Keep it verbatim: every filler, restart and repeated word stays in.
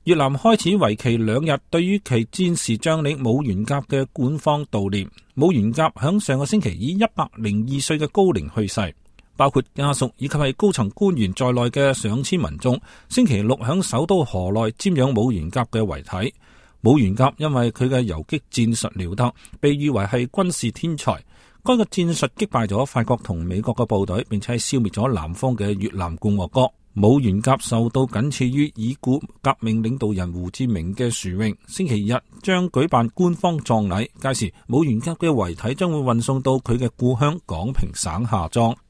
越南開始為期兩日對於其戰時將領武元甲嘅官方悼念。武元甲響上個星期以一百零二歲嘅高齡去世，包括家屬以及係高層官員在內嘅上千民眾，星期六響首都河內瞻仰武元甲嘅遺體。武元甲因為佢嘅游擊戰術了得，被譽為係軍事天才。該個戰術擊敗咗法國同美國嘅部隊，並且係消滅咗南方嘅越南共和國。武元甲受到僅次於已故革命領導人胡志明嘅殊榮，星期日將舉辦官方葬禮，屆時武元甲嘅遺體將會運送到佢嘅故鄉廣平省下葬。